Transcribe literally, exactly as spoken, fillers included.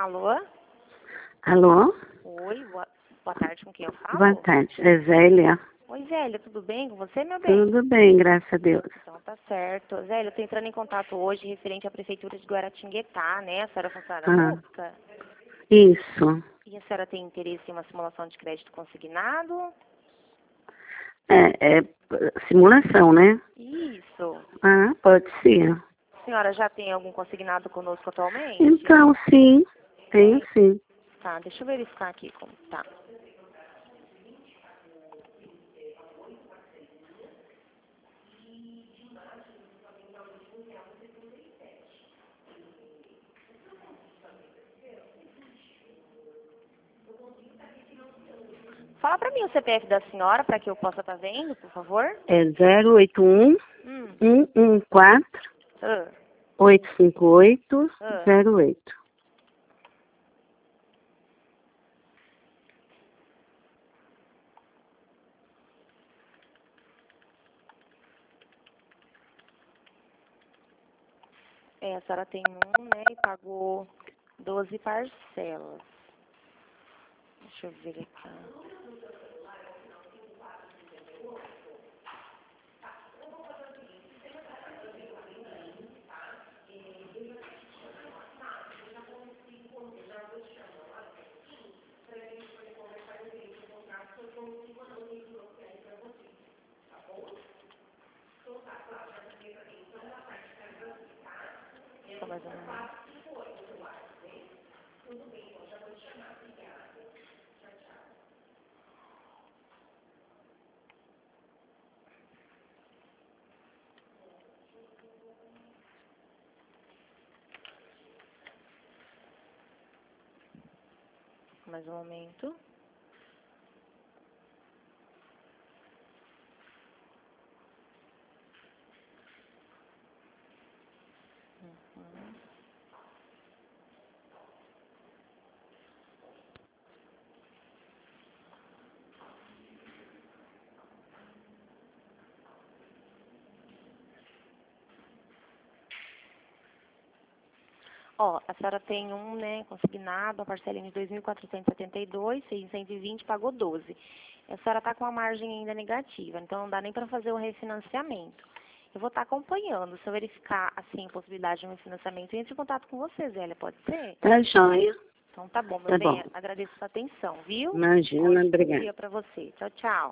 Alô? Alô? Oi, boa, boa tarde, com quem eu falo? Boa tarde, é Zélia. Oi, Zélia, tudo bem com você, meu bem? Tudo bem, graças a Deus. Então tá certo. Zélia, eu tô entrando em contato hoje referente à Prefeitura de Guaratinguetá, né? A senhora é funcionária Ah, pública? isso. E a senhora tem interesse em uma simulação de crédito consignado? É, é simulação, né? Isso. Ah, pode ser. A senhora já tem algum consignado conosco atualmente? Então, sim, tenho Tem? sim. Tá, deixa eu verificar aqui como tá. Fala pra mim o C P F da senhora, pra que eu possa estar vendo, por favor. É zero oito um, Hum. um um quatro, Ah, oito cinco oito, ah. zero oito. É, a senhora tem um, né, e pagou doze parcelas. Deixa eu ver aqui. Só mais um momento. Mais um momento. Uhum. Ó, a senhora tem um, né, consignado, a parcelinha de dois mil quatrocentos e setenta e dois, seiscentos e vinte, pagou doze. A senhora está com a margem ainda negativa, então não dá nem para fazer o refinanciamento. Eu vou estar acompanhando. Se eu verificar, assim, a possibilidade de um refinanciamento, eu entro em contato com você, Zélia, pode ser? Tá joia. Então tá bom, meu Tá bem. bom. Agradeço a sua atenção, viu? Imagina, Ótimo obrigada. dia para você. Tchau, tchau.